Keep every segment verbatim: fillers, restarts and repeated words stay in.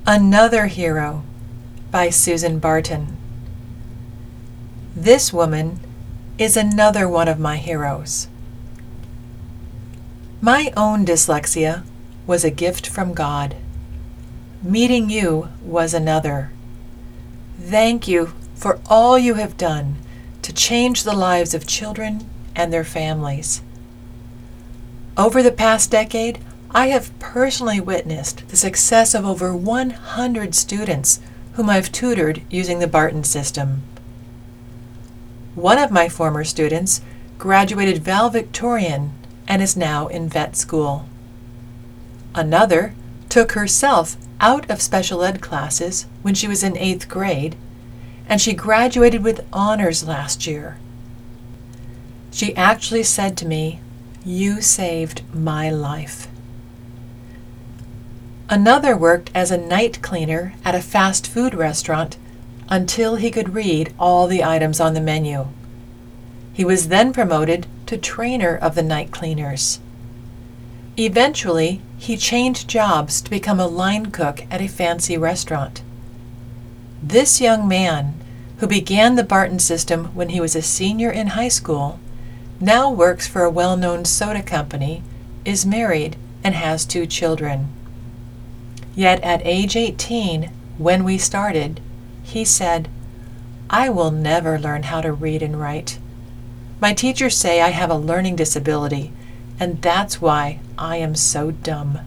Another Hero by Susan Barton. This woman is another one of my heroes. My own dyslexia was a gift from God. Meeting you was another. Thank you for all you have done to change the lives of children and their families. Over the past decade, I have personally witnessed the success of over one hundred students whom I've tutored using the Barton system. One of my former students graduated valedictorian and is now in vet school. Another took herself out of special ed classes when she was in eighth grade, and she graduated with honors last year. She actually said to me, "You saved my life." Another worked as a night cleaner at a fast food restaurant until he could read all the items on the menu. He was then promoted to trainer of the night cleaners. Eventually, he changed jobs to become a line cook at a fancy restaurant. This young man, who began the Barton system when he was a senior in high school, now works for a well-known soda company, is married, and has two children. Yet at age eighteen, when we started, he said, "I will never learn how to read and write. My teachers say I have a learning disability, and that's why I am so dumb."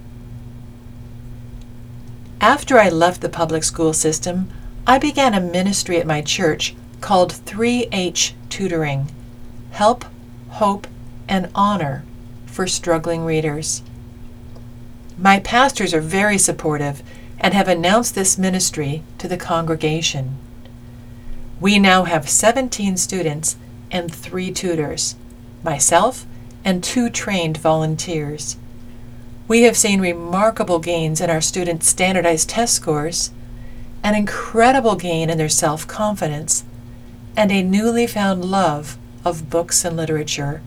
After I left the public school system, I began a ministry at my church called three H Tutoring, Help, Hope, and Honor for struggling readers. My pastors are very supportive and have announced this ministry to the congregation. We now have seventeen students and three tutors, myself and two trained volunteers. We have seen remarkable gains in our students' standardized test scores, an incredible gain in their self-confidence, and a newly found love of books and literature.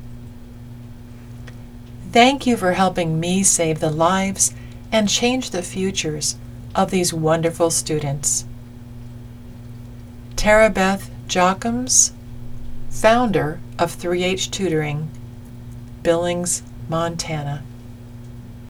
Thank you for helping me save the lives and change the futures of these wonderful students. Tara Beth Jochums, founder of three H Tutoring, Billings, Montana.